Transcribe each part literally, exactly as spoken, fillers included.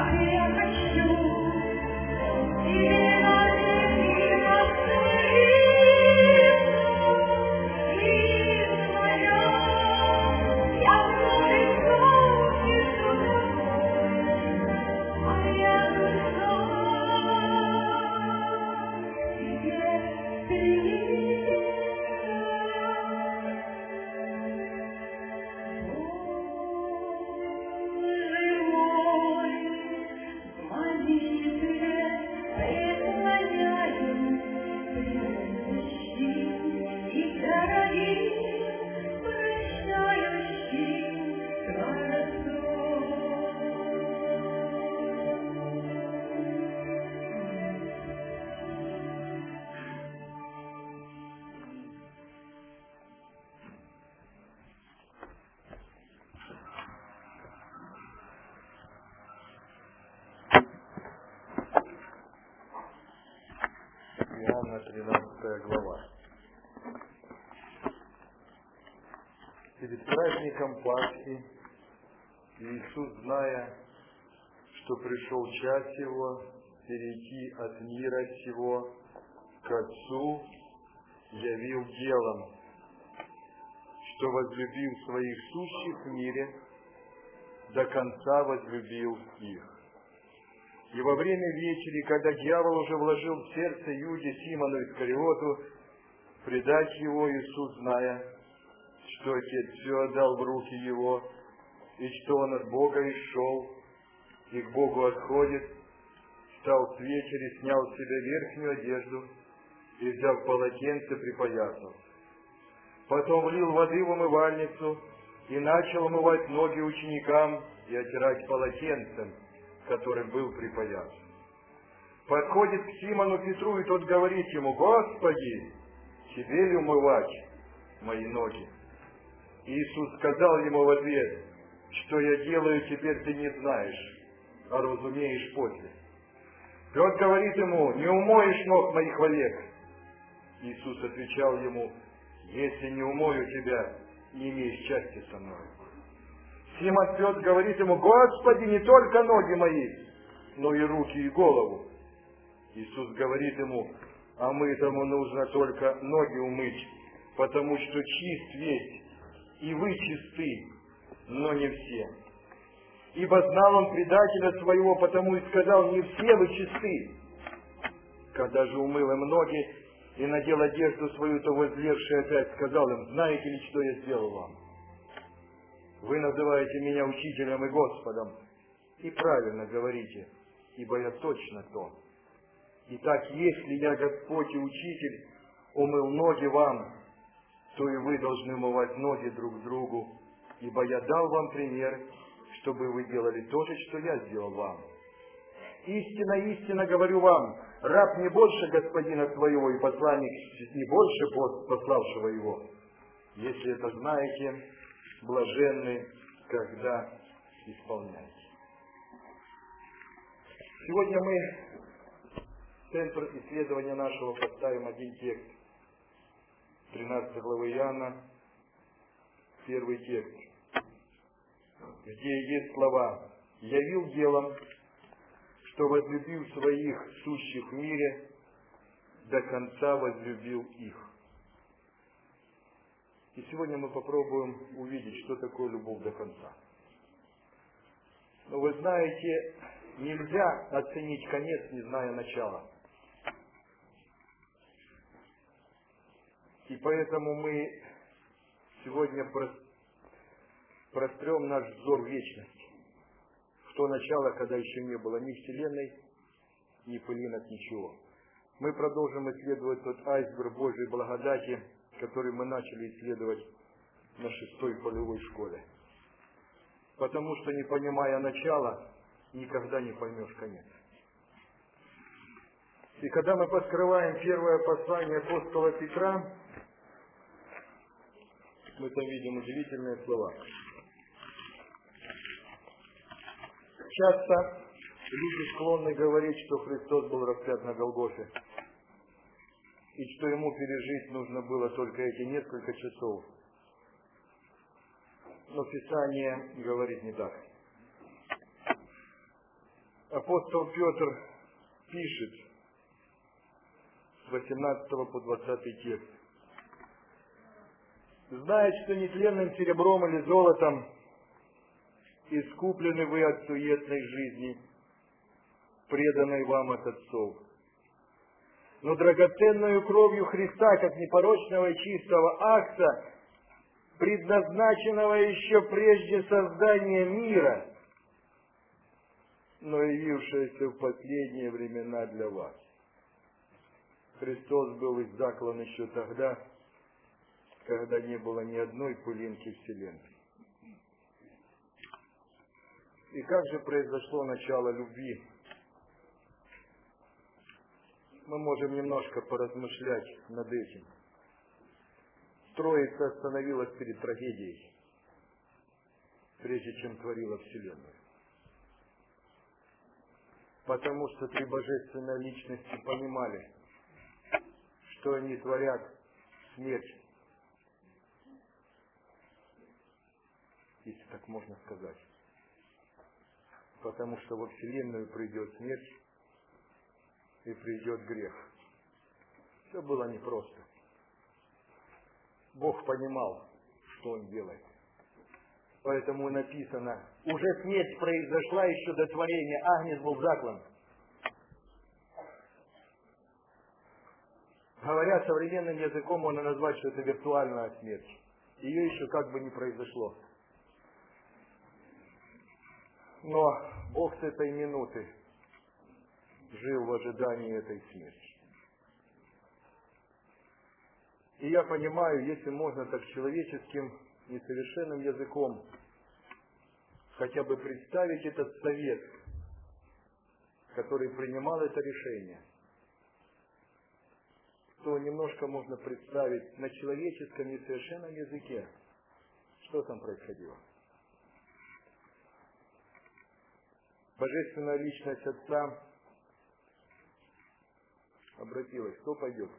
тринадцатая глава. Перед праздником Пасхи Иисус, зная, что пришел час Его перейти от мира сего к Отцу, явил делом, что, возлюбив своих сущих в мире, до конца возлюбил их. И во время вечери, когда дьявол уже вложил в сердце Иуде Симону Искариоту предать его, Иисус, зная, что Отец все отдал в руки его, и что он от Бога и шел, и к Богу отходит, встал с вечери, снял с себя верхнюю одежду и, взяв полотенце, припоясал. Потом влил воды в умывальницу и начал умывать ноги ученикам и отирать полотенцем, которым был припоясан. Подходит к Симону Петру, и тот говорит ему: «Господи, тебе ли умывать мои ноги?» Иисус сказал ему в ответ: «Что я делаю, теперь ты не знаешь, а разумеешь после». Петр говорит ему: «Не умоешь ног моих вовек». Иисус отвечал ему: «Если не умою тебя, не имеешь части со мной». Симон Петр говорит ему: «Господи, не только ноги мои, но и руки и голову». Иисус говорит ему: «А мытому нужно только ноги умыть, потому что чист весь, и вы чисты, но не все. Ибо знал он предателя своего, потому и сказал: не все вы чисты». Когда же умыл им ноги и надел одежду свою, то возлезший опять сказал им: «Знаете ли, что я сделал вам? Вы называете меня учителем и Господом, и правильно говорите, ибо я точно то. Итак, если я Господь и Учитель умыл ноги вам, то и вы должны умывать ноги друг другу, ибо я дал вам пример, чтобы вы делали то же, что я сделал вам. Истинно, истинно говорю вам, раб не больше господина своего, и посланник не больше пославшего его. Если это знаете, блаженны, когда исполняете». Сегодня мы в центр исследования нашего поставим один текст. тринадцатой главы Иоанна, первый текст, где есть слова: «Явил делом, что, возлюбив своих сущих в мире, до конца возлюбил их». И сегодня мы попробуем увидеть, что такое любовь до конца. Но вы знаете, нельзя оценить конец, не зная начала. И поэтому мы сегодня прострем наш взор в вечность, в то начало, когда еще не было ни Вселенной, ни пылинок, ничего. Мы продолжим исследовать тот айсберг Божьей благодати, который мы начали исследовать на шестой полевой школе. Потому что, не понимая начала, никогда не поймешь конец. И когда мы подкрываем первое послание апостола Петра, мы там видим удивительные слова. Часто люди склонны говорить, что Христос был распят на Голгофе, и что Ему пережить нужно было только эти несколько часов. Но Писание говорит не так. Апостол Петр пишет с восемнадцатого по двадцатый текст. «Знает, что нетленным серебром или золотом искуплены вы от суетной жизни, преданной вам от отцов, но драгоценную кровью Христа, как непорочного и чистого акта, предназначенного еще прежде создания мира, но явившееся в последние времена для вас». Христос был издаклан еще тогда, когда не было ни одной пылинки вселенной. И как же произошло начало любви? Мы можем немножко поразмышлять над этим. Троица остановилась перед трагедией, прежде чем творила вселенную. Потому что три божественные личности понимали, что они творят смерть, если так можно сказать. Потому что во вселенную придет смерть и придет грех. Все было непросто. Бог понимал, что Он делает. Поэтому написано, уже смерть произошла еще до творения, Агнец был заклан. Говоря современным языком, можно назвать, что это виртуальная смерть. Ее еще как бы не произошло. Но Бог с этой минуты жил в ожидании этой смерти. И я понимаю, если можно так человеческим, несовершенным языком хотя бы представить этот совет, который принимал это решение, то немножко можно представить на человеческом несовершенном языке, что там происходило. Божественная личность Отца обратилась. Кто пойдет?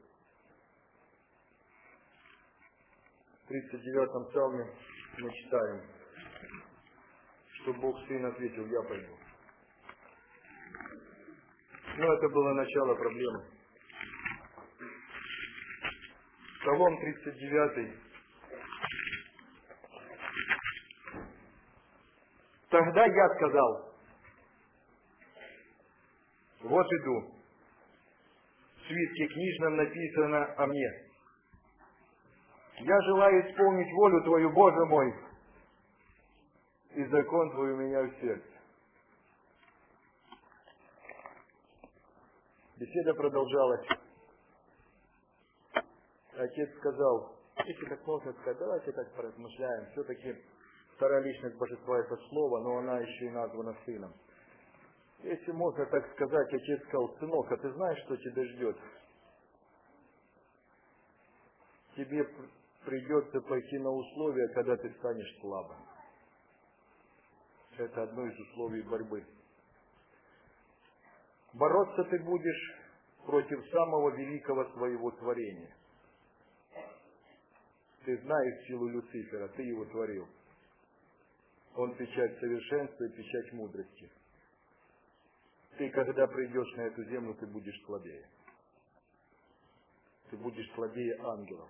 В тридцать девятом псалме мы читаем, что Бог Сын ответил: я пойду. Но это было начало проблемы. Псалом тридцать девятый. Тогда я сказал: вот иду. В свитке книжном написано о мне. Я желаю исполнить волю Твою, Боже мой, и закон Твой у меня в сердце. Беседа продолжалась. Отец сказал: если так можно сказать, давайте так поразмышляем. Все-таки вторая личность Божества — это Слово, но она еще и названа Сыном. Если можно так сказать, отец сказал: сынок, а ты знаешь, что тебя ждет? Тебе придется пойти на условия, когда ты станешь слабым. Это одно из условий борьбы. Бороться ты будешь против самого великого своего творения. Ты знаешь силу Люцифера, ты его творил. Он печать совершенства и печать мудрости. Ты, когда придешь на эту землю, ты будешь слабее. Ты будешь слабее ангелов.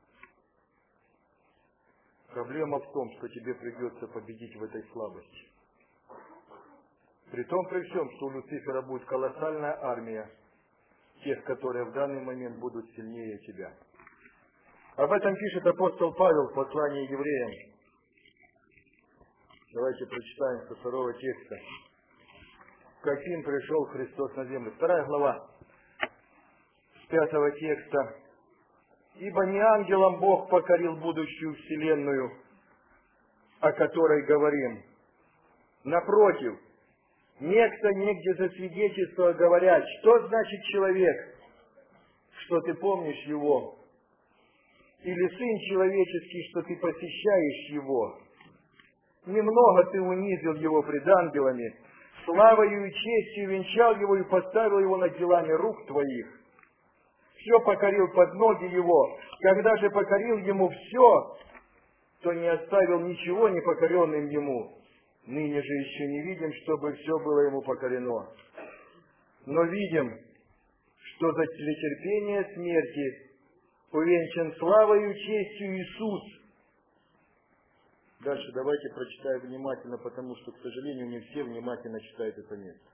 Проблема в том, что тебе придется победить в этой слабости. При том, при всем, что у Люцифера будет колоссальная армия тех, которые в данный момент будут сильнее тебя. Об этом пишет апостол Павел в послании евреям. Давайте прочитаем со второго текста. Каким пришел Христос на землю. Вторая глава, с пятого текста. «Ибо не ангелам Бог покорил будущую вселенную, о которой говорим. Напротив, некто негде засвидетельствовал, говорят, что значит человек, что ты помнишь его, или сын человеческий, что ты посещаешь его. Немного ты унизил его пред ангелами, славою и честью венчал его и поставил его над делами рук твоих. Все покорил под ноги его. Когда же покорил ему все, то не оставил ничего непокоренным ему. Ныне же еще не видим, чтобы все было ему покорено. Но видим, что за терпение смерти увенчан славою и честью Иисус. Дальше давайте прочитаем внимательно, потому что, к сожалению, не все внимательно читают это место.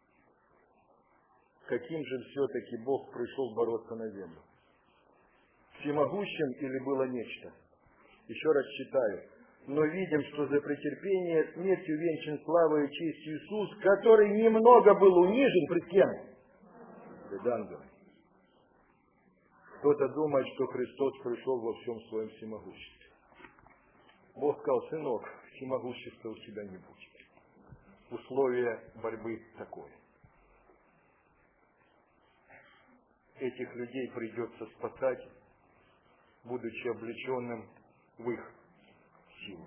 Каким же все-таки Бог пришел бороться на землю? Всемогущим или было нечто? Еще раз читаю. Но видим, что за претерпение смерти увенчан славой и честью Иисус, который немного был унижен пред кем? Пред ангелом. Кто-то думает, что Христос пришел во всем своем всемогуществе. Бог сказал: сынок, всемогущества у тебя не будет. Условие борьбы такое. Этих людей придется спасать, будучи облеченным в их силу.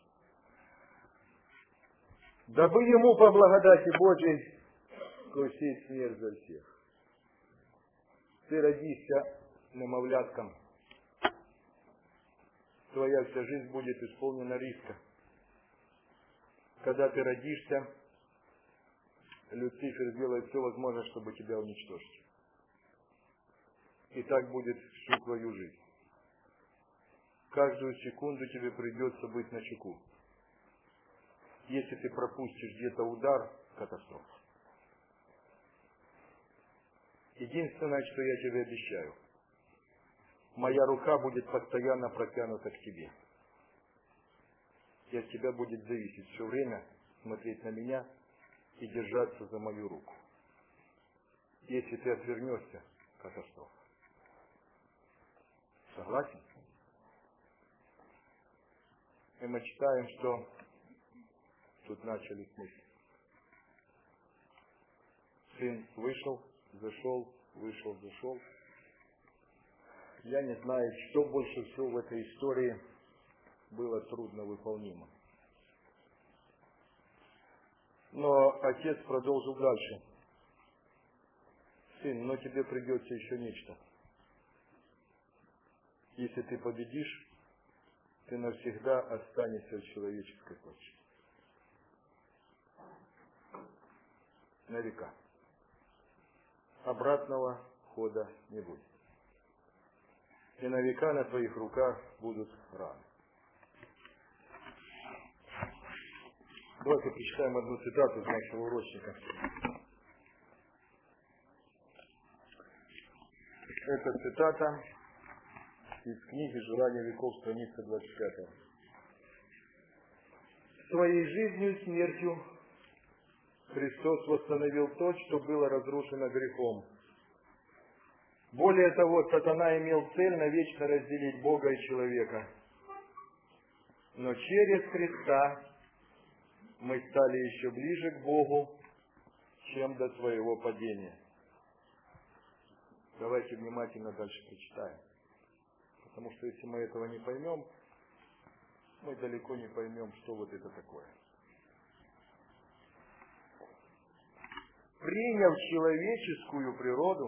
Дабы ему по благодати Божией крушить смерть за всех. Ты родишься немовлятком. Твоя вся жизнь будет исполнена риска. Когда ты родишься, Люцифер сделает все возможное, чтобы тебя уничтожить. И так будет всю твою жизнь. Каждую секунду тебе придется быть начеку. Если ты пропустишь где-то удар, катастрофа. Единственное, что я тебе обещаю, моя рука будет постоянно протянута к тебе. И от тебя будет зависеть все время смотреть на меня и держаться за мою руку. Если ты отвернешься, катастрофа. Согласен? И мы читаем, что тут начали с мысли. Сын вышел, зашел, вышел, зашел. Я не знаю, что больше всего в этой истории было трудно выполнимо. Но отец продолжил дальше. Сын, но тебе придется еще нечто. Если ты победишь, ты навсегда останешься в человеческой плоти. На века. Обратного хода не будет. И на века на твоих руках будут раны. Давайте прочитаем одну цитату из нашего урочника. Это цитата из книги «Желание веков», страница двадцать пятая. Своей жизнью и смертью Христос восстановил то, что было разрушено грехом. Более того, сатана имел цель навечно разделить Бога и человека. Но через Христа мы стали еще ближе к Богу, чем до своего падения. Давайте внимательно дальше прочитаем. Потому что если мы этого не поймем, мы далеко не поймем, что вот это такое. Приняв человеческую природу,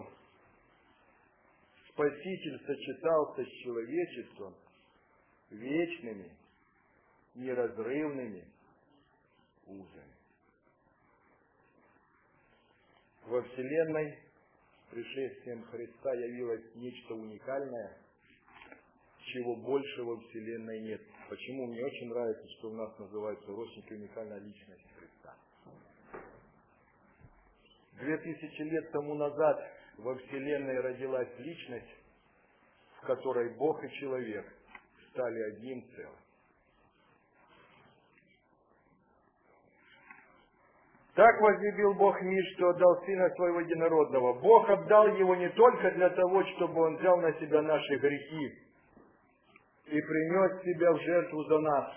Спаситель сочетался с человечеством вечными, неразрывными узами. Во Вселенной с пришествием Христа явилось нечто уникальное, чего больше во Вселенной нет. Почему мне очень нравится, что у нас называется урочники уникальная личность Христа. Две тысячи лет тому назад во Вселенной родилась личность, в которой Бог и человек стали одним целым. Так возлюбил Бог мир, что отдал Сына Своего Единородного. Бог отдал Его не только для того, чтобы Он взял на себя наши грехи и принес себя в жертву за нас.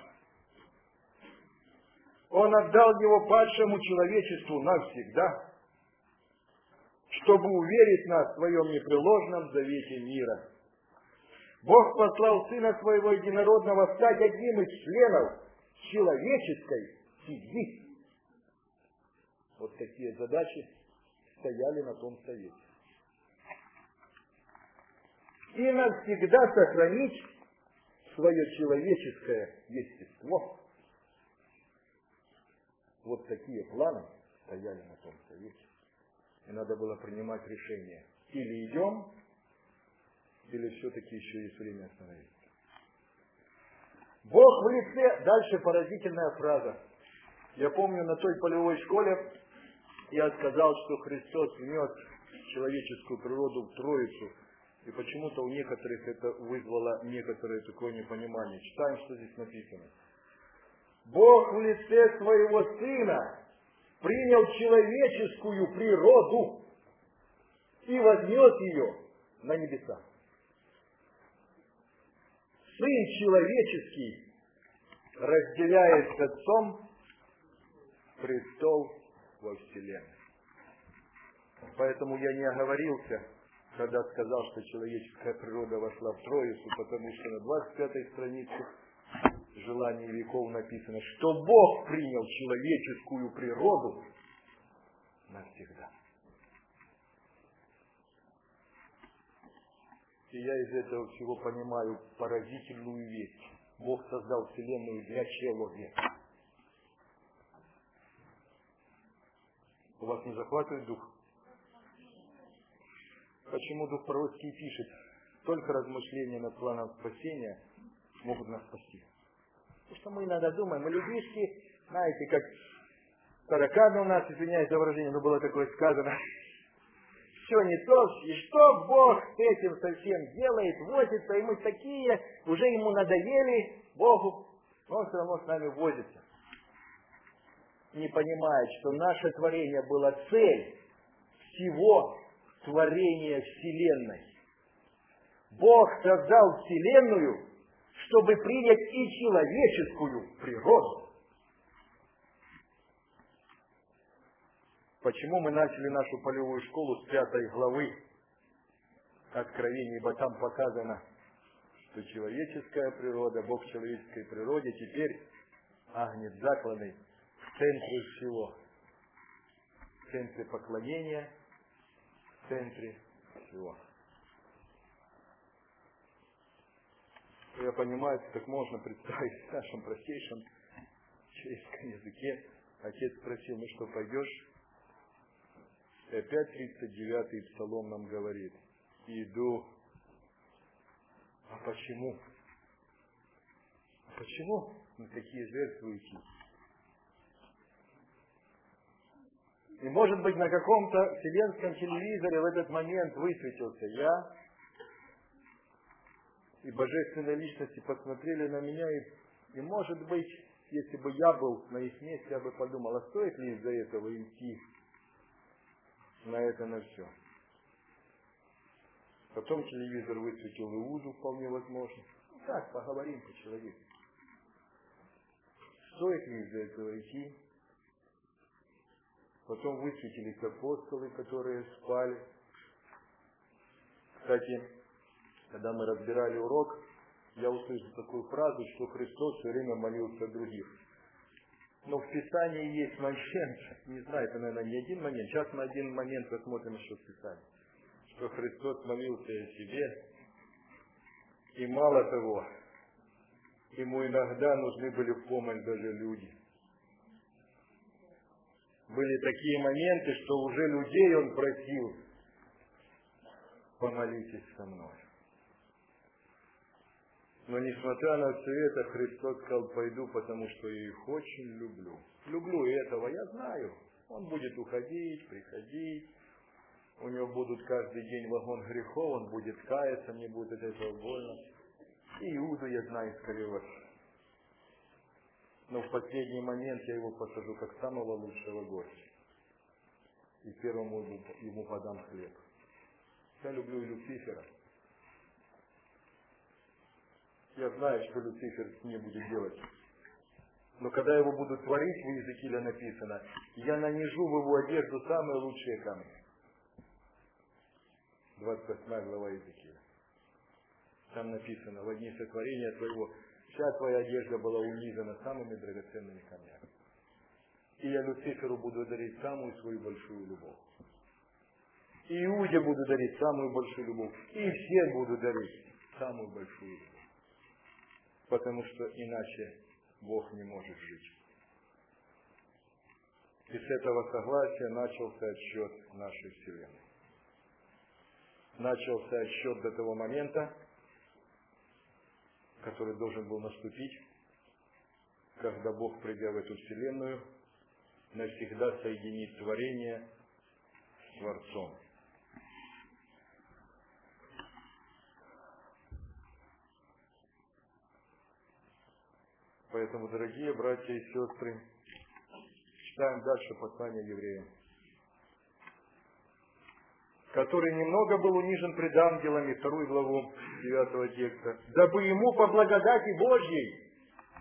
Он отдал Его падшему человечеству навсегда, чтобы уверить нас в Своем непреложном завете мира. Бог послал Сына Своего Единородного стать одним из членов человеческой семьи. Вот такие задачи стояли на том совете. И навсегда сохранить свое человеческое естество. Вот такие планы стояли на том совете. И надо было принимать решение. Или идем, или все-таки еще есть время остановиться. Бог в лице, дальше поразительная фраза. Я помню, на той полевой школе я сказал, что Христос внес человеческую природу в Троицу. И почему-то у некоторых это вызвало некоторое такое непонимание. Читаем, что здесь написано. Бог в лице своего Сына принял человеческую природу и вознес ее на небеса. Сын человеческий разделяет с Отцом престол во вселенной. Поэтому я не оговорился, когда сказал, что человеческая природа вошла в Троицу, потому что на двадцать пятой странице «Желание веков» написано, что Бог принял человеческую природу навсегда. И я из этого всего понимаю поразительную вещь. Бог создал вселенную для человека. У вас не захватывает дух? Почему дух пророческий пишет? Только размышления над планом спасения могут нас спасти. Потому что мы иногда думаем, мы людишки, знаете, как тараканы у нас, извиняюсь за выражение, но было такое сказано. Все не то, и что Бог с этим совсем делает, возится, и мы такие, уже ему надоели, Богу, но он все равно с нами возится. Не понимает, что наше творение было цель всего творения Вселенной. Бог создал Вселенную, чтобы принять и человеческую природу. Почему мы начали нашу полевую школу с пятой главы Откровения, ибо там показано, что человеческая природа, Бог в человеческой природе теперь агнец закланный в центре всего. В центре поклонения, в центре всего. Я понимаю, так можно представить в нашем простейшем человеческом языке. Отец спросил, ну что, пойдешь? И опять тридцать девятый псалом нам говорит. Иду. А почему? А почему на такие жертвы идти? И может быть на каком-то вселенском телевизоре в этот момент высветился я, и божественные личности посмотрели на меня, и, и может быть, если бы я был на их месте, я бы подумал, а стоит ли из-за этого идти на это, на все. Потом телевизор высветил Иуду, вполне возможно. Так, поговорим по-человечески. Стоит ли из-за этого идти? Потом высветились апостолы, которые спали. Кстати, когда мы разбирали урок, я услышал такую фразу, что Христос все время молился о других. Но в Писании есть момент, не знаю, это, наверное, не один момент, сейчас мы один момент посмотрим еще в Писании, что Христос молился о себе, и мало того, ему иногда нужны были в помощь даже люди. Были такие моменты, что уже людей он просил, помолитесь со мной. Но несмотря на все это, Христос сказал, пойду, потому что я их очень люблю. Люблю и этого, я знаю. Он будет уходить, приходить. У него будут каждый день вагон грехов, он будет каяться, мне будет от этого больно. И Иуду я знаю скорее. Но в последний момент я его посажу как самого лучшего гостя. И первому ему подам хлеб. Я люблю Люцифера. Я знаю, что Люцифер не будет делать. Но когда его будут творить, в Иезекииле написано, я нанижу в его одежду самые лучшие камни. двадцать восьмая глава Иезекииля. Там написано, в дни сотворения твоего вся твоя одежда была унизана самыми драгоценными камнями. И я Люциферу буду дарить самую свою большую любовь. И Иуде буду дарить самую большую любовь. И всем буду дарить самую большую любовь. Потому что иначе Бог не может жить. И с этого согласия начался отсчет нашей Вселенной. Начался отсчет до того момента, который должен был наступить, когда Бог, придя в эту Вселенную, навсегда соединит творение с Творцом. Поэтому, дорогие братья и сестры, читаем дальше послание евреям, который немного был унижен пред ангелами, вторую главу девятого текста, дабы ему по благодати Божьей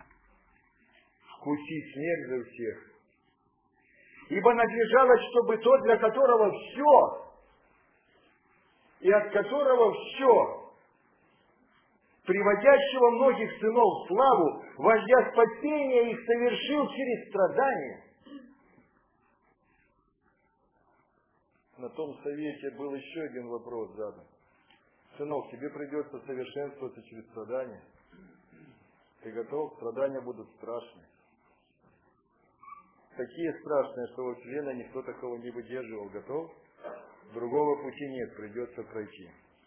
вкусить смерть за всех. Ибо надлежало, чтобы тот, для которого все, и от которого все, приводящего многих сынов в славу, вождя спасения их совершил через страдания. На том совете был еще один вопрос задан. Сынок, тебе придется совершенствоваться через страдания. Ты готов? Страдания будут страшные. Такие страшные, что во Вселенной никто такого не выдерживал. Готов? Другого пути нет, придется пройти.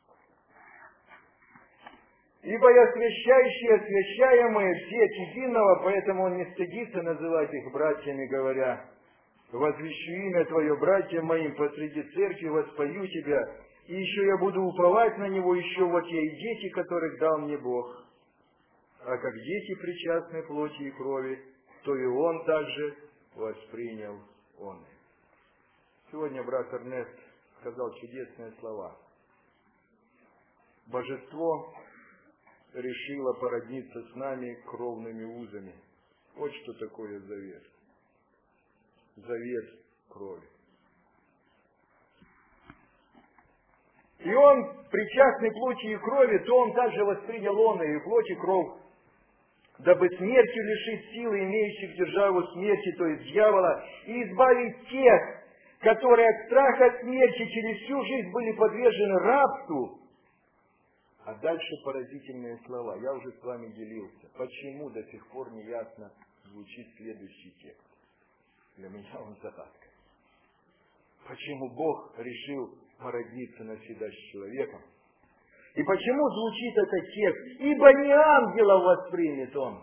Ибо и освящающие, и освящаемые все от единого, поэтому он не стыдится называть их братьями, говоря: возвещу имя Твое братьям моим посреди церкви, воспою Тебя, и еще я буду уповать на Него, еще вот я и дети, которых дал мне Бог. А как дети причастны плоти и крови, то и Он также воспринял он. Сегодня брат Эрнест сказал чудесные слова. Божество решило породниться с нами кровными узами. Вот что такое завет. Завет крови. И он, причастный плоти и крови, то он также воспринял он и плоть и кровь, дабы смертью лишить силы имеющих державу смерти, то есть дьявола, и избавить тех, которые от страха смерти через всю жизнь были подвержены рабству. А дальше поразительные слова. Я уже с вами делился. Почему до сих пор неясно звучит следующий текст? Для меня он загадка. Почему Бог решил породниться навсегда с человеком? И почему звучит этот текст? Ибо не ангелов воспримет он.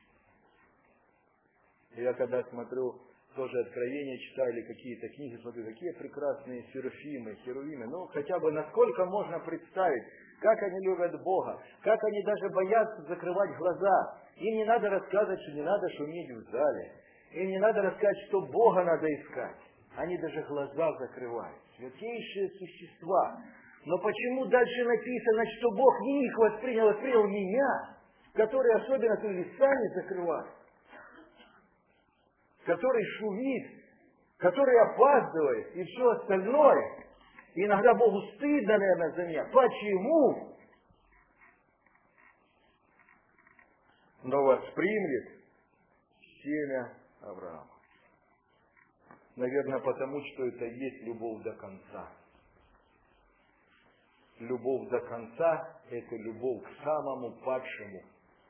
Я когда смотрю, тоже Откровения читали какие-то книги, смотрю, какие прекрасные серафимы, херувимы. Ну, хотя бы насколько можно представить, как они любят Бога, как они даже боятся закрывать глаза. Им не надо рассказывать, что не надо шуметь в зале. Им не надо рассказывать, что Бога надо искать. Они даже глаза закрывают. Святейшие существа. Но почему дальше написано, что Бог не их воспринял, а воспринял меня, который особенно то листами закрывает, который шумит, который опаздывает и все остальное. И иногда Богу стыдно, наверное, за меня. Почему? Но воспримет семя Авраама. Наверное, потому что это и есть любовь до конца. Любовь до конца – это любовь к самому падшему,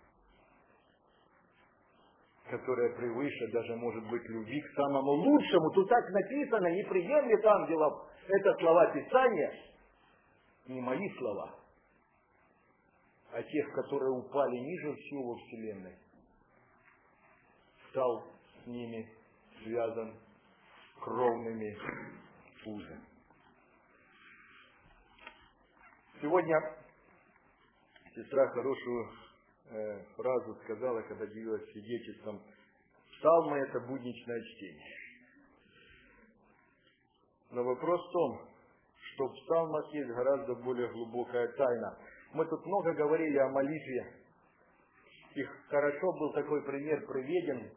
которая превыше даже, может быть, любви к самому лучшему. Тут так написано, не приемлет ангелов. Это слова Писания, не мои слова, а тех, которые упали ниже всего во Вселенной. Стал с ними связан кровными узами. Сегодня сестра хорошую э, фразу сказала, когда делилась свидетельством. Псалмы – это будничное чтение. Но вопрос в том, что в псалмах есть гораздо более глубокая тайна. Мы тут много говорили о молитве. И хорошо был такой пример приведен,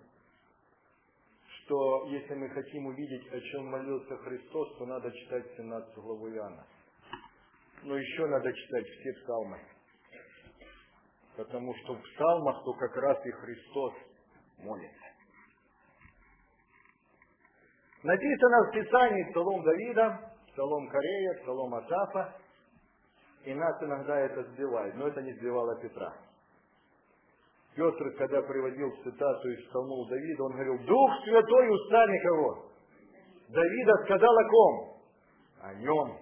что если мы хотим увидеть, о чем молился Христос, то надо читать семнадцатую главу Иоанна. Но еще надо читать все псалмы. Потому что в псалмах то как раз и Христос молится. Написано в Писании Псалом Давида, Псалом Корея, Псалом Асафа. И нас иногда это сбивает. Но это не сбивало Петра. Петр, когда приводил цитату из Псалмов Давида, он говорил: Дух Святой устами кого? Давида сказал о ком? О нем.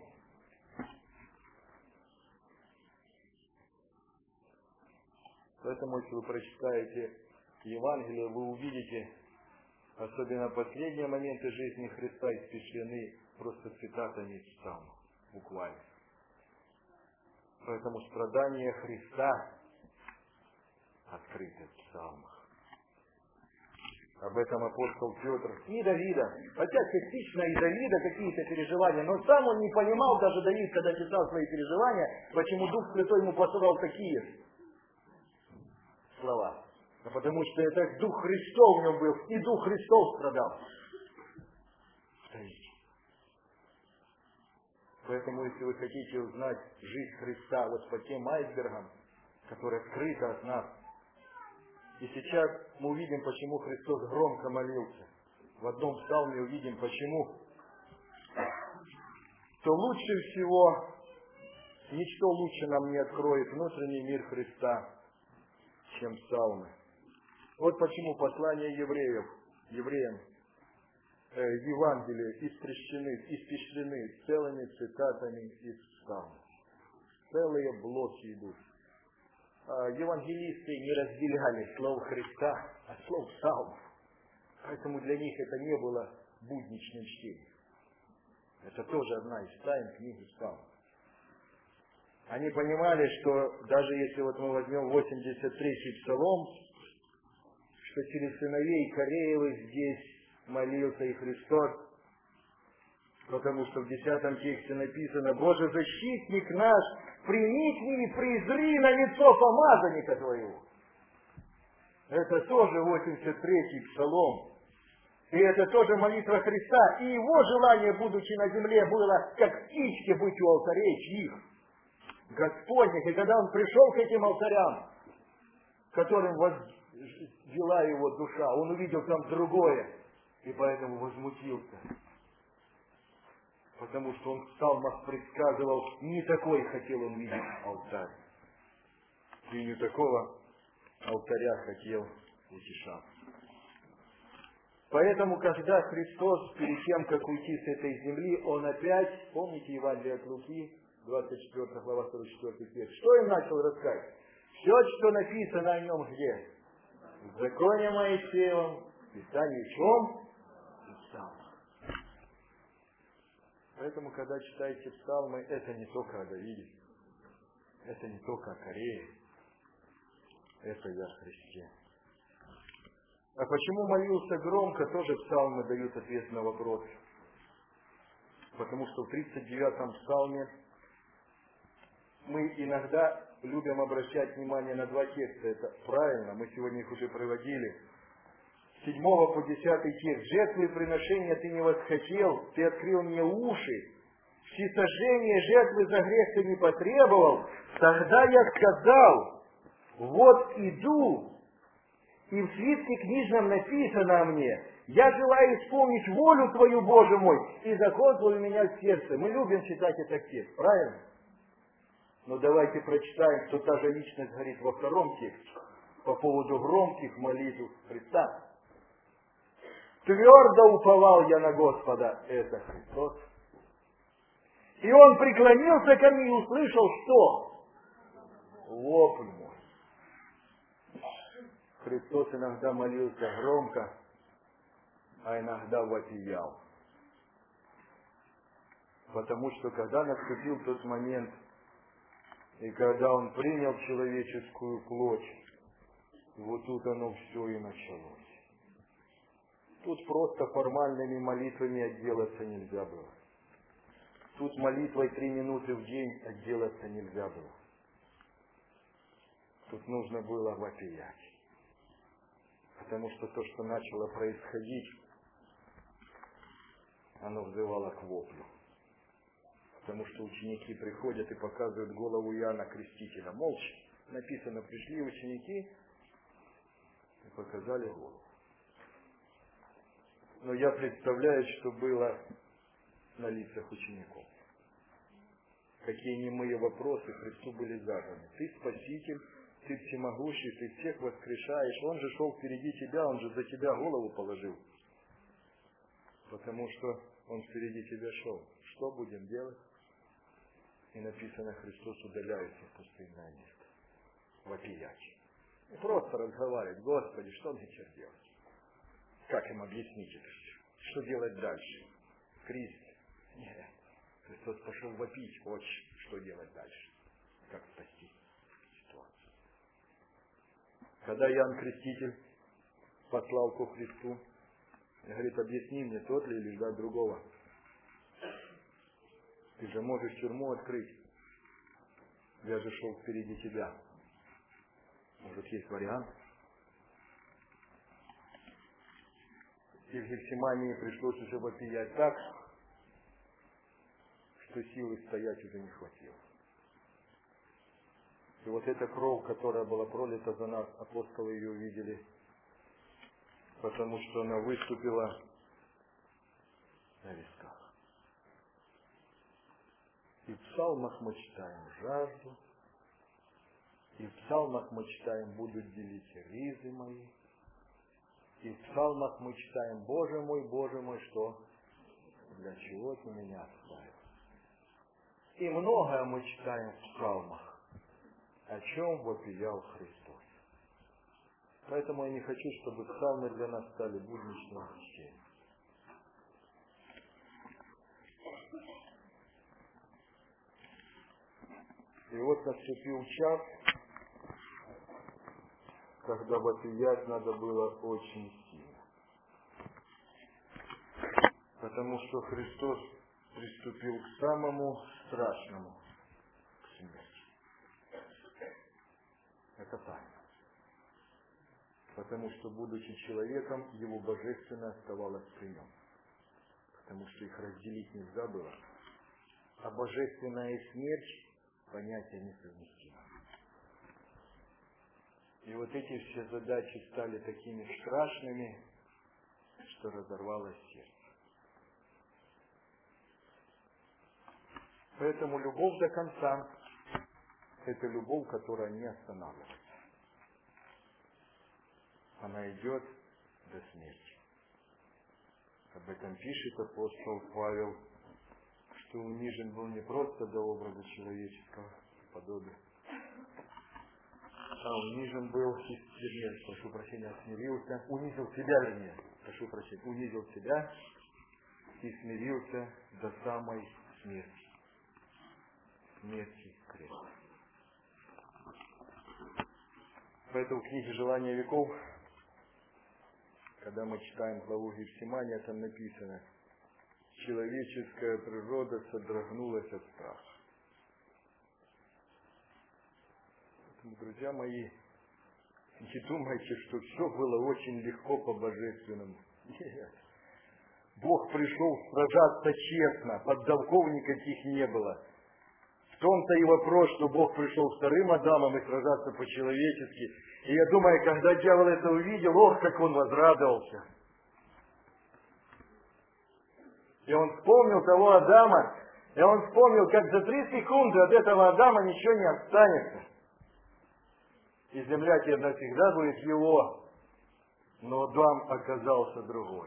Поэтому, если вы прочитаете Евангелие, вы увидите, особенно последние моменты жизни Христа испещрены просто цитатами из Псалма, буквально. Поэтому страдания Христа открыты в Псалмах. Об этом апостол Петр и Давида, хотя частично и Давида какие-то переживания, но сам он не понимал, даже Давид, когда читал свои переживания, почему Дух Святой ему посылал такие слова. А потому что это Дух Христов в нем был, и Дух Христов страдал. Поэтому, если вы хотите узнать жизнь Христа вот по тем айсбергам, которые скрыты от нас, и сейчас мы увидим, почему Христос громко молился. В одном псалме увидим, почему. То лучше всего, ничто лучше нам не откроет внутренний мир Христа, чем псалмы. Вот почему послания евреев, евреям, э, Евангелия испещрены, испещрены целыми цитатами из псалмов. Целые блоки идут. А евангелисты не разделяли слов Христа от слов псалмов. Поэтому для них это не было будничным чтением. Это тоже одна из тайн книги псалмов. Они понимали, что даже если вот мы возьмем восемьдесят третий псалом, что через сыновей Кореевых здесь молился и Христос, потому что в десятом тексте написано: «Боже, защитник наш, приникни и презри на лицо помазанника твоего». Это тоже восемьдесят третий псалом. И это тоже молитва Христа. И его желание, будучи на земле, было, как птичке, быть у алтарей чьих? Господних. И когда он пришел к этим алтарям, которым возвела его душа, он увидел там другое, и поэтому возмутился. Потому что он в псалмах предсказывал, не такой хотел он видеть алтарь. И не такого алтаря хотел утешаться. Поэтому, когда Христос, перед тем, как уйти с этой земли, он опять, помните Евангелие от Луки, двадцать четвёртая глава, сорок четвёртый текст, что им начал рассказывать? Все, что написано о нем где? В законе Моисеевом, в Писании чем? В псалмах. Поэтому, когда читаете псалмы, это не только о Давиде, это не только о Корее, это и о Христе. А почему молился громко, тоже псалмы дают ответ на вопрос. Потому что в тридцать девятом псалме мы иногда любим обращать внимание на два текста. Это правильно, мы сегодня их уже приводили. С седьмого по десятый текст. «Жертвы и приношения ты не восхотел, ты открыл мне уши. Всесожжение жертвы за грех ты не потребовал. Тогда я сказал, вот иду, и в свитке книжном написано о мне, я желаю исполнить волю Твою, Боже мой, и закон Твой у меня в сердце». Мы любим читать этот текст, правильно? Но давайте прочитаем, что та же личность говорит во втором тексте по поводу громких молитв Христа. «Твердо уповал я на Господа», это Христос. «И Он преклонился ко мне и услышал, что? Вопль мой». Христос иногда молился громко, а иногда вопиял. Потому что когда наступил тот момент, и когда Он принял человеческую плоть, вот тут оно все и началось. Тут просто формальными молитвами отделаться нельзя было. Тут молитвой три минуты в день отделаться нельзя было. Тут нужно было вопиять. Потому что то, что начало происходить, оно взывало к воплю. Потому что ученики приходят и показывают голову Иоанна Крестителя. Молча. Написано, пришли ученики и показали голову. Но я представляю, что было на лицах учеников. Какие немые вопросы Христу были заданы. Ты Спаситель, Ты всемогущий, Ты всех воскрешаешь. Он же шел впереди Тебя, Он же за Тебя голову положил. Потому что Он впереди тебя шел. Что будем делать? И написано, Христос удаляется в пустынное место. Вопиять. И просто разговаривать. Господи, что мне теперь делать? Как им объяснить это все? Что делать дальше? Кризис? Нет. Христос пошел вопить. Отче, что делать дальше? Как спасти ситуацию? Когда Иоанн Креститель послал ко Христу, и говорит, объясни мне, тот ли или ждать другого. Ты же можешь тюрьму открыть. Я же шел впереди тебя. Может, есть вариант? И в Гефсимании пришлось уже вопиять так, что силы стоять уже не хватило. И вот эта кровь, которая была пролита за нас, апостолы ее увидели, потому что она выступила на висках. И в псалмах мы читаем жажду, и в псалмах мы читаем будут делить ризы мои, и в псалмах мы читаем Боже мой, Боже мой, что? Для чего ты меня оставил? И многое мы читаем в псалмах, о чем вопиял Христос. Поэтому я не хочу, чтобы псалмы для нас стали будничным чтением. И вот наступил час, когда вопиять надо было очень сильно. Потому что Христос приступил к самому страшному, к смерти. Это тайна. Потому что, будучи человеком, его божественное оставалось при нем. Потому что их разделить нельзя было. А божественная и смерть понятия несовместимы. И вот эти все задачи стали такими страшными, что разорвалось сердце. Поэтому любовь до конца – это любовь, которая не останавливается. Она идет до смерти. Об этом пишет апостол Павел, что унижен был не просто до образа человеческого подобия, а унижен был, вернее, прошу прощения, смирился, унизил себя, вернее, прошу прощения, унизил себя и смирился до самой смерти. Смерти креста. Поэтому в книге «Желание веков», когда мы читаем главу Гефсимания, там написано: человеческая природа содрогнулась от страха. Поэтому, друзья мои, не думайте, что все было очень легко по-божественному. Нет. Бог пришел сражаться честно, поддавков никаких не было. В том-то и вопрос, что Бог пришел вторым Адамом и сражаться по-человечески. И я думаю, когда дьявол это увидел, ох, как он возрадовался. И он вспомнил того Адама, и он вспомнил, как за три секунды от этого Адама ничего не останется. И земля теперь навсегда будет его. Но Адам оказался другой.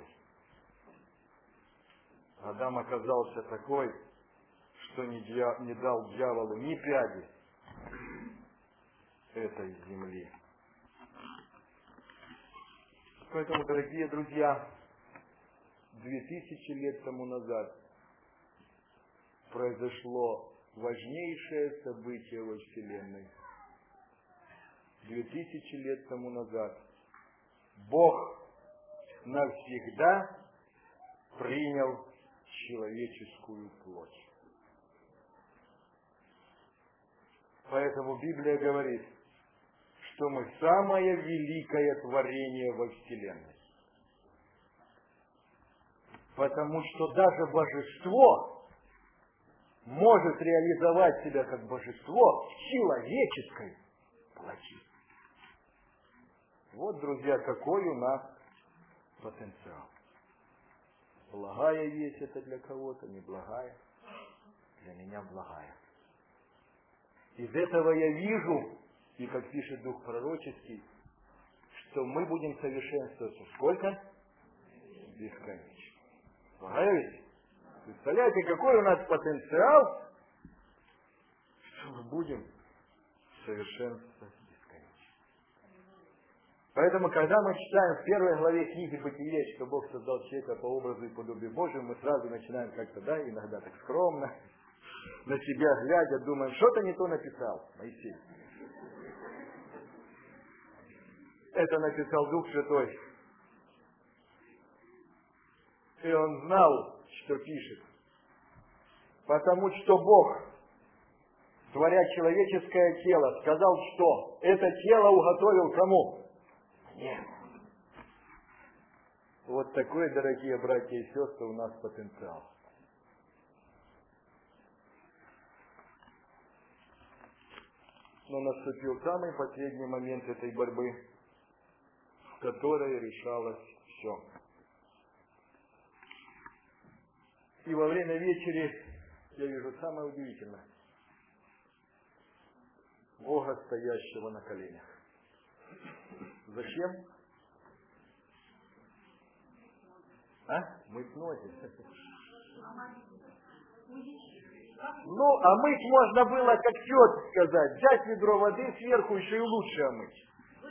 Адам оказался такой, что не, дья... не дал дьяволу ни пяди этой земли. Поэтому, дорогие друзья, две тысячи лет тому назад произошло важнейшее событие во Вселенной. Две тысячи лет тому назад Бог навсегда принял человеческую плоть. Поэтому Библия говорит, что мы самое великое творение во Вселенной. Потому что даже божество может реализовать себя как божество в человеческой плоти. Вот, друзья, какой у нас потенциал. Благая весть это для кого-то, неблагая. Для меня благая. Из этого я вижу, и как пишет Дух Пророческий, что мы будем совершенствоваться сколько? Бесконечно. Благая весть? Представляете, какой у нас потенциал, что мы будем совершенствоваться бесконечно. Поэтому, когда мы читаем в первой главе книги Бытие, что Бог создал человека по образу и подобию Божьему, мы сразу начинаем как-то, да, иногда так скромно, на себя глядя, думаем, что-то не то написал Моисей. Это написал Дух Святой. И он знал, что пишет. Потому что Бог, творя человеческое тело, сказал, что это тело уготовил кому? Нет. Вот такой, дорогие братья и сестры, у нас потенциал. Но наступил самый последний момент этой борьбы, в которой решалось все. И во время вечери я вижу самое удивительное. Бога, стоящего на коленях. Зачем? А? Мыть ноги. Ну, а мыть можно было, как тетя сказать, взять ведро воды сверху, еще и лучше омыть.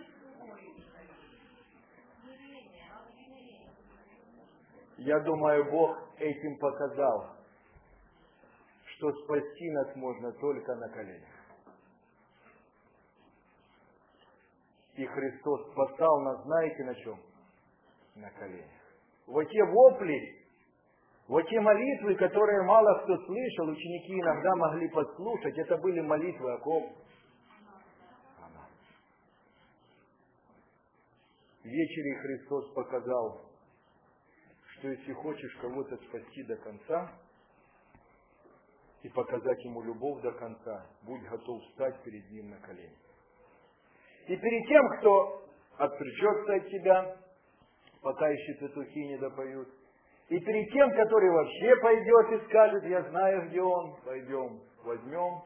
Я думаю, Бог этим показал, что спасти нас можно только на коленях. И Христос спасал нас, знаете, на чем? На коленях. Вот те вопли, вот те молитвы, которые мало кто слышал, ученики иногда могли подслушать, это были молитвы о ком? В вечере Христос показал, что если хочешь кого-то спасти до конца и показать ему любовь до конца, будь готов встать перед ним на колени. И перед тем, кто отречется от тебя, пока еще петухи не допоют, и перед тем, который вообще пойдет и скажет, я знаю, где он, пойдем, возьмем,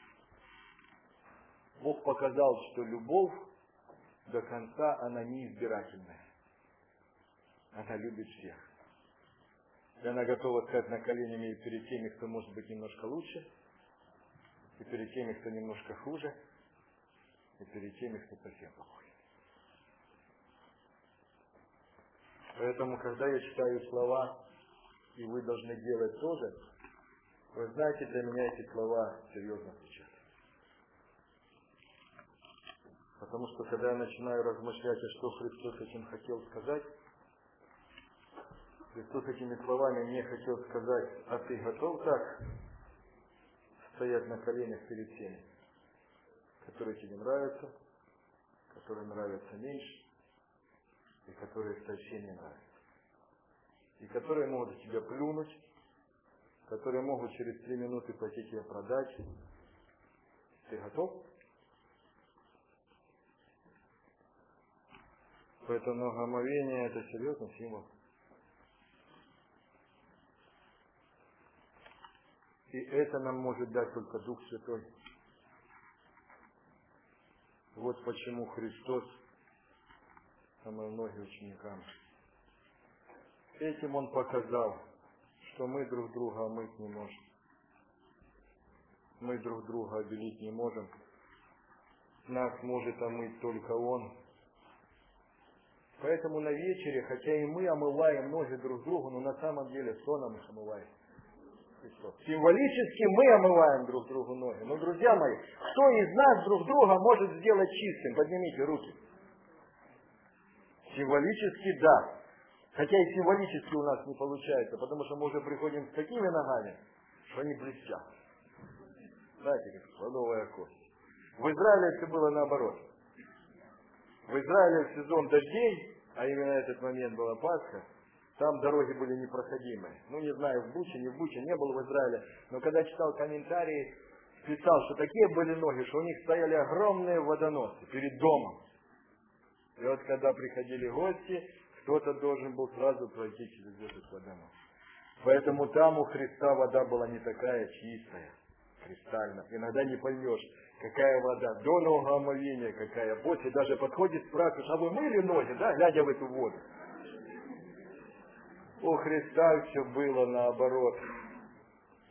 Бог показал, что любовь до конца, она неизбирательная. Она любит всех. И она готова стать на коленями и перед теми, кто может быть немножко лучше, и перед теми, кто немножко хуже, и перед теми, кто совсем плохой. Поэтому, когда я читаю слова, и вы должны делать тоже, вы знаете, для меня эти слова серьезно звучат. Потому что, когда я начинаю размышлять, а что Христос этим хотел сказать, Христос этими словами мне хотел сказать, а ты готов так стоять на коленях перед теми, которые тебе нравятся, которые нравятся меньше, и которые совсем не нравятся. И которые могут тебя плюнуть, которые могут через три минуты пойти тебя продать. Ты готов? Поэтому омовение — это серьезный символ. И это нам может дать только Дух Святой. Вот почему Христос омыл ноги ученикам. Этим Он показал, что мы друг друга омыть не можем. Мы друг друга обелить не можем. Нас может омыть только Он. Поэтому на вечере, хотя и мы омываем ноги друг другу, но на самом деле кто нам их омывает? Христос. Символически мы омываем друг другу ноги. Но, друзья мои, кто из нас друг друга может сделать чистым? Поднимите руки. Символически да. Хотя и символически у нас не получается, потому что мы уже приходим с такими ногами, что они блестят. Знаете, как слоновая кость. В Израиле все было наоборот. В Израиле в сезон дождей, а именно этот момент была Пасха, там дороги были непроходимые. Ну, не знаю, в Буче, не в Буче, не был в Израиле, но когда читал комментарии, писал, что такие были ноги, что у них стояли огромные водоносы перед домом. И вот когда приходили гости, кто-то должен был сразу пройти через этот водонос. Поэтому там у Христа вода была не такая чистая, кристальная. Иногда не поймешь, какая вода до нового омовения, какая после. Даже подходит, спрашиваешь, а вы мыли ноги, да, глядя в эту воду? У Христа все было наоборот.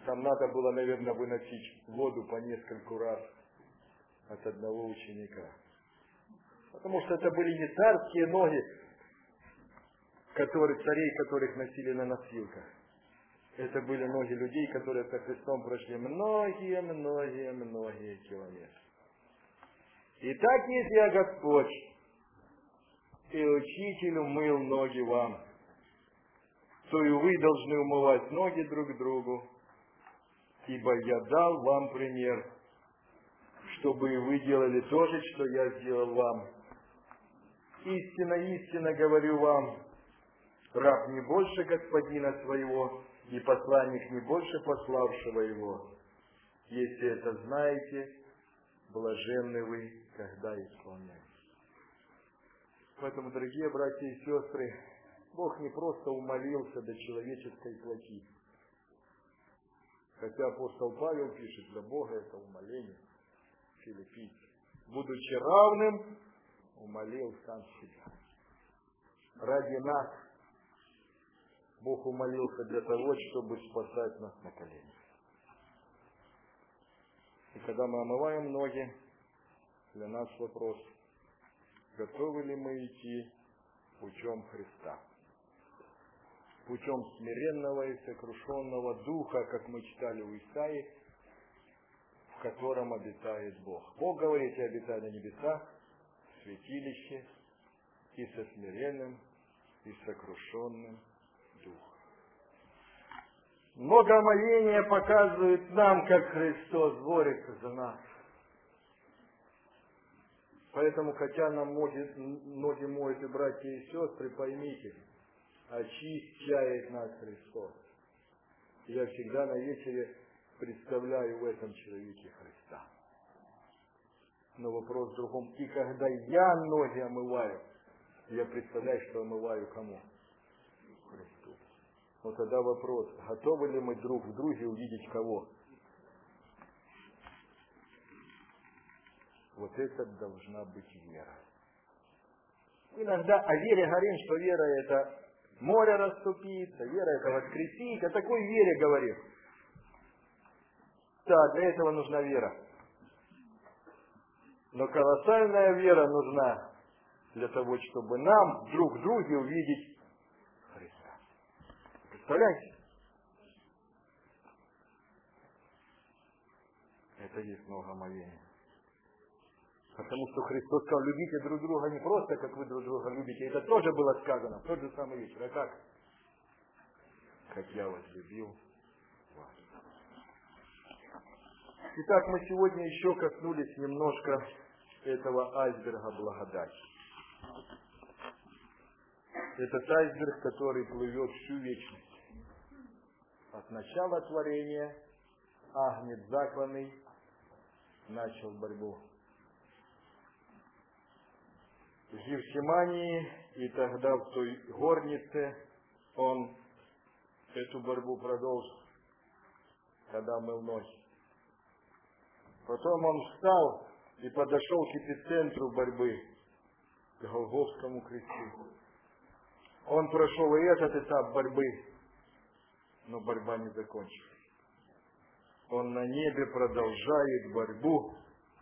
Там надо было, наверное, выносить воду по нескольку раз от одного ученика. Потому что это были не царские ноги, которые, царей, которых носили на носилках. Это были ноги людей, которые со Христом прошли многие-многие-многие километры. Итак, есть я Господь, и Учитель умыл ноги вам, то и вы должны умывать ноги друг другу, ибо я дал вам пример, чтобы и вы делали то же, что я сделал вам. Истинно, истинно говорю вам, раб не больше господина своего, и посланник не больше пославшего его. Если это знаете, блаженны вы, когда исполняете. Поэтому, дорогие братья и сестры, Бог не просто умолился до человеческой плоти. Хотя апостол Павел пишет, для Бога это умоление. Филиппийцам. Будучи равным, умолил сам себя. Ради нас Бог умолился для того, чтобы спасать нас на коленях. И когда мы омываем ноги, для нас вопрос, готовы ли мы идти путем Христа? Путем смиренного и сокрушенного духа, как мы читали у Исаии, в котором обитает Бог. Бог, говорит, обитает на небесах, в святилище, и со смиренным, и сокрушенным духом. Много омовения показывает нам, как Христос борется за нас. Поэтому, хотя нам ноги, ноги моют и братья и сестры, поймите, очищает нас Христос. Я всегда на вечере представляю в этом человеке Христа. Но вопрос в другом. И когда я ноги омываю, я представляю, что омываю кому? Христу. Но тогда вопрос, готовы ли мы друг в друге увидеть кого? Вот это должна быть вера. Иногда о вере говорим, что вера это море расступится, вера это воскресить, о такой вере говорим. Да, для этого нужна вера. Но колоссальная вера нужна для того, чтобы нам друг в друге увидеть Христа. Представляете? Это есть много омовения. Потому что Христос сказал, любите друг друга не просто, как вы друг друга любите. Это тоже было сказано в тот же самый вечер. А как? Как я вас любил вас. Итак, мы сегодня еще коснулись немножко этого айсберга благодати. Этот айсберг, который плывет всю вечность. От начала творения агнец закланный начал борьбу. В Гефсимании и тогда в той горнице он эту борьбу продолжил, когда мыл ноги. Потом он встал и подошел к эпицентру борьбы, к Голгофскому кресту. Он прошел и этот этап борьбы, но борьба не закончилась. Он на небе продолжает борьбу,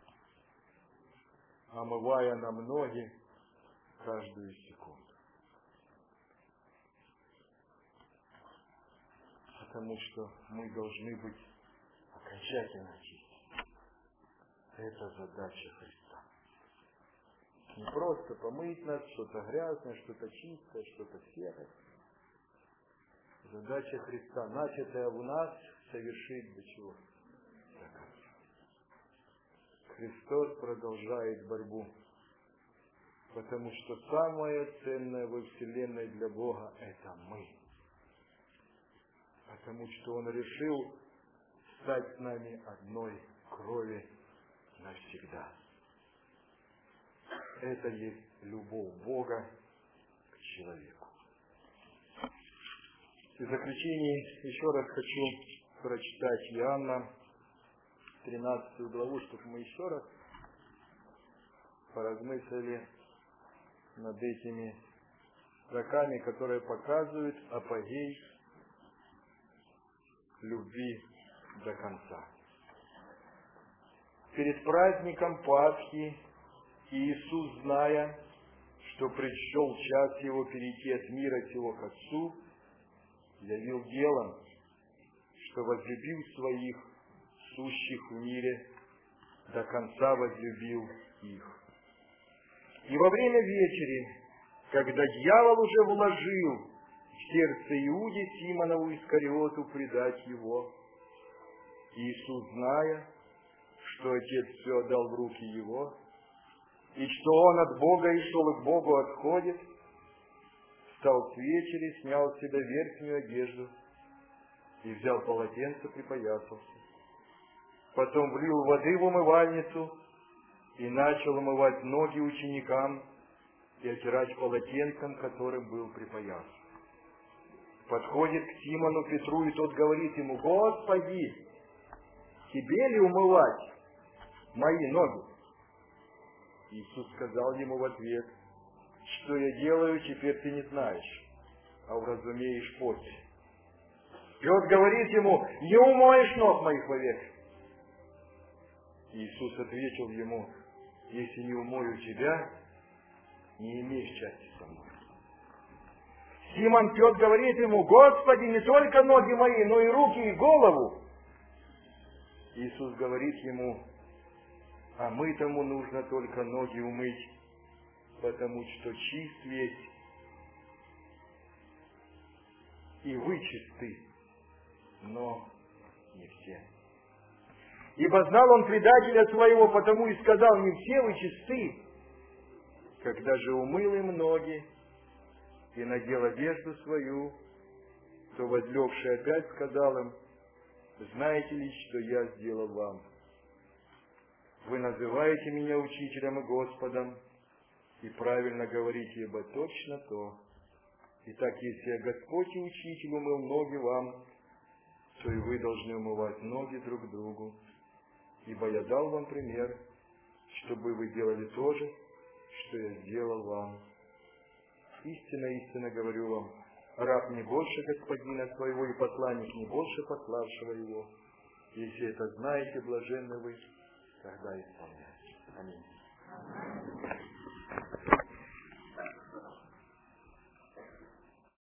омывая нам ноги каждую секунду. Потому что мы должны быть окончательно чисты. Это задача Христа. Не просто помыть нас, что-то грязное, что-то чистое, что-то серое. Задача Христа, начатая в нас, совершить до чего? До конца. Христос продолжает борьбу. Потому что самое ценное во Вселенной для Бога – это мы. Потому что Он решил стать с нами одной крови навсегда. Это есть любовь Бога к человеку. И в заключение еще раз хочу прочитать Иоанна, тринадцатую главу, чтобы мы еще раз поразмыслили над этими строками, которые показывают апогей любви до конца. Перед праздником Пасхи Иисус, зная, что пришел час Его перейти от мира сего к Отцу, явил делом, что возлюбил своих, сущих в мире, до конца возлюбил их. И во время вечери, когда дьявол уже вложил в сердце Иуде Симонову Искариоту предать его, Иисус, зная, что Отец все отдал в руки Его, и что Он от Бога и шел и к Богу отходит, встал с вечери, снял с себя верхнюю одежду и взял полотенце, припоясался. Потом влил воды в умывальницу и начал умывать ноги ученикам и отирать полотенцем, которым был припоясан. Подходит к Симону Петру, и тот говорит ему: «Господи, тебе ли умывать мои ноги?» Иисус сказал ему в ответ: «Что я делаю, теперь ты не знаешь, а уразумеешь после». Петр говорит ему: «Не умоешь ног моих вовек». Иисус ответил ему: «Если не умою тебя, не имеешь части со мной». Симон Петр говорит ему: «Господи, не только ноги мои, но и руки, и голову». Иисус говорит ему: «А мытому нужно только ноги умыть, потому что чист весь, и вы чисты, но не все. Ибо знал он предателя своего, потому и сказал: не все вы чисты. Когда же умыл им ноги и надел одежду свою, то, возлегший, опять сказал им: знаете ли, что я сделал вам? Вы называете меня учителем и Господом, и правильно говорите, ибо точно то. Итак, если я Господь и Учитель умыл ноги вам, то и вы должны умывать ноги друг другу. Ибо я дал вам пример, чтобы вы делали то же, что я сделал вам. Истинно, истинно говорю вам, раб не больше господина своего, и посланник не больше пославшего его. Если это знаете, блаженны вы, когда исполняете. Аминь.